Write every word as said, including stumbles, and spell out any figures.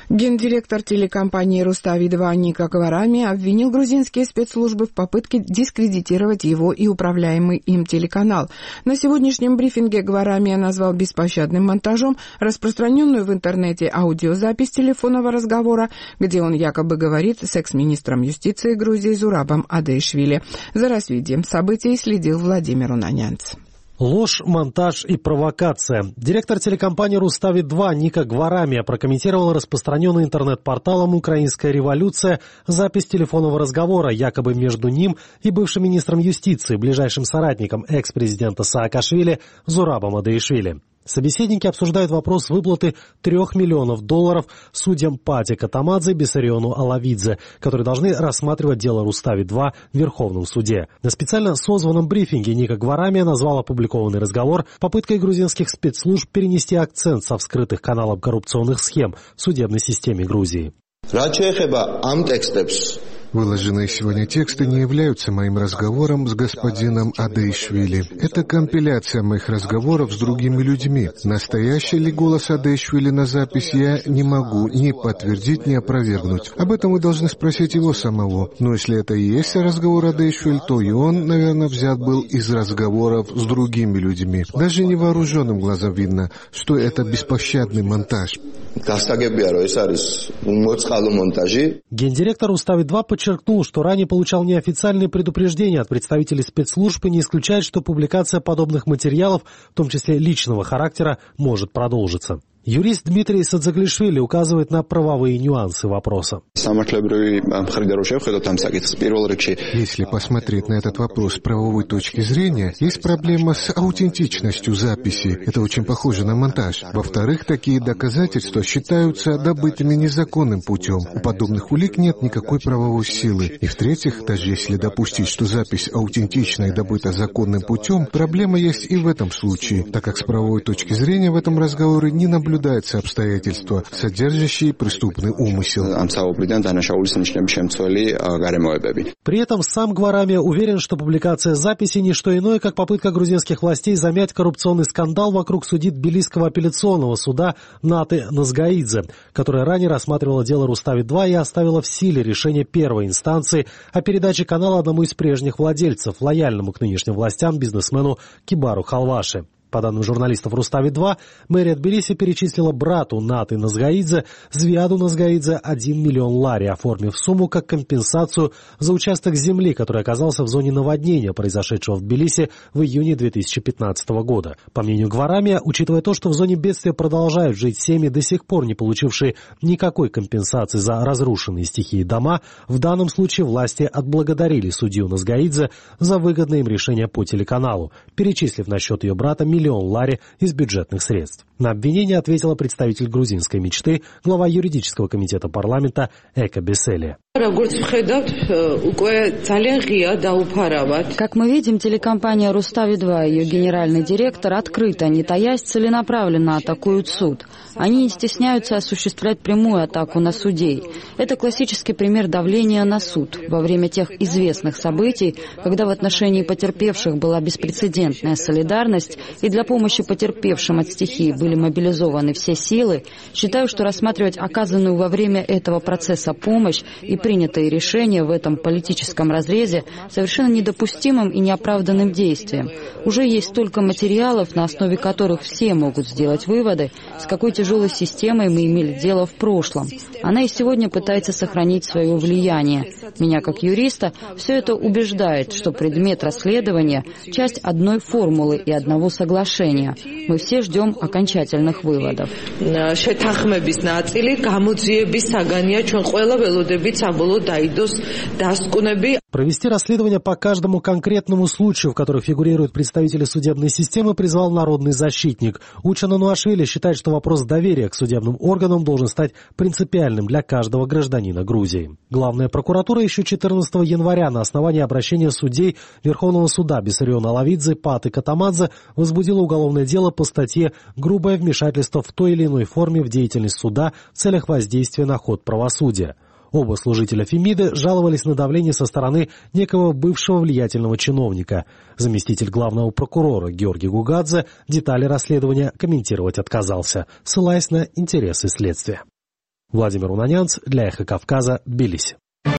Гендиректор телекомпании «Рустави-два» Ника Гварами обвинил грузинские спецслужбы в попытке дискредитировать его и управляемый им телеканал. На сегодняшнем брифинге Гварами назвал беспощадным монтажом распространенную в интернете аудиозапись телефонного разговора, где он якобы говорит с экс-министром юстиции Грузии Зурабом Адеишвили. За развитием событий следил Владимир Унанянц. Ложь, монтаж и провокация. Директор телекомпании «Рустави-два» Ника Гварами прокомментировал распространенный интернет-порталом «Украинская революция» запись телефонного разговора якобы между ним и бывшим министром юстиции, ближайшим соратником экс-президента Саакашвили Зурабом Адеишвили. Собеседники обсуждают вопрос выплаты трех миллионов долларов судьям Пати Катамадзе и Бессариону Алавидзе, которые должны рассматривать дело «Рустави-два» в Верховном суде. На специально созванном брифинге Ника Гварами назвал опубликованный разговор попыткой грузинских спецслужб перенести акцент со вскрытых каналов коррупционных схем в судебной системе Грузии. Выложенные сегодня тексты не являются моим разговором с господином Адеишвили. Это компиляция моих разговоров с другими людьми. Настоящий ли голос Адеишвили на запись я не могу ни подтвердить, ни опровергнуть. Об этом вы должны спросить его самого. Но если это и есть разговор Адеишвили, то и он, наверное, взят был из разговоров с другими людьми. Даже невооруженным глазом видно, что это беспощадный монтаж. Гендиректор «Рустави-два» подчеркнул, что ранее получал неофициальные предупреждения от представителей спецслужб и не исключает, что публикация подобных материалов, в том числе личного характера, может продолжиться. Юрист Дмитрий Садзаглишвили указывает на правовые нюансы вопроса. Если посмотреть на этот вопрос с правовой точки зрения, есть проблема с аутентичностью записи. Это очень похоже на монтаж. Во-вторых, такие доказательства считаются добытыми незаконным путем. У подобных улик нет никакой правовой силы. И в-третьих, даже если допустить, что запись аутентична и добыта законным путем, проблема есть и в этом случае, так как с правовой точки зрения в этом разговоре не наблюдается наблюдаются обстоятельства, содержащие преступный умысел. При этом сам Гварами уверен, что публикация записи не что иное, как попытка грузинских властей замять коррупционный скандал вокруг судьи Тбилисского апелляционного суда Наты Назгаидзе, которая ранее рассматривала дело «Рустави-два» и оставила в силе решение первой инстанции о передаче канала одному из прежних владельцев, лояльному к нынешним властям бизнесмену Кибару Халваши. По данным журналистов «Рустави-два», мэрия Тбилиси перечислила брату Наты Назгаидзе, Звиаду Назгаидзе, один миллион лари, оформив сумму как компенсацию за участок земли, который оказался в зоне наводнения, произошедшего в Тбилиси в июне две тысячи пятнадцатого года. По мнению Гварами, учитывая то, что в зоне бедствия продолжают жить семьи, до сих пор не получившие никакой компенсации за разрушенные стихией дома, в данном случае власти отблагодарили судью Назгаидзе за выгодное им решение по телеканалу, перечислив на счет ее брата миллион лари из бюджетных средств. На обвинение ответила представитель грузинской мечты, глава юридического комитета парламента Эка Беселия. Как мы видим, телекомпания «Рустави-два» и ее генеральный директор открыто, не таясь, целенаправленно атакуют суд. Они не стесняются осуществлять прямую атаку на судей. Это классический пример давления на суд во время тех известных событий, когда в отношении потерпевших была беспрецедентная солидарность и для помощи потерпевшим от стихии были мобилизованы все силы. Считаю, что рассматривать оказанную во время этого процесса помощь и принятые решения в этом политическом разрезе совершенно недопустимым и неоправданным действием. Уже есть столько материалов, на основе которых все могут сделать выводы, с какой тяжелой системой мы имели дело в прошлом. Она и сегодня пытается сохранить свое влияние. Меня, как юриста, все это убеждает, что предмет расследования – часть одной формулы и одного соглашения. Мы все ждем окончательных выводов. Провести расследование по каждому конкретному случаю, в котором фигурируют представители судебной системы, призвал народный защитник. Учен Ануашвили считает, что вопрос доверия к судебным органам должен стать принципиальным для каждого гражданина Грузии. Главная прокуратура еще четырнадцатого января на основании обращения судей Верховного суда Бессариона Алавидзе, Паты Катамадзе возбудила уголовное дело по статье «Грубое вмешательство в той или иной форме в деятельность суда в целях воздействия на ход правосудия». Оба служителя Фемиды жаловались на давление со стороны некого бывшего влиятельного чиновника. Заместитель главного прокурора Георгий Гугадзе детали расследования комментировать отказался, ссылаясь на интересы следствия. Владимир Унанянц для «Эхо Кавказа», Тбилиси.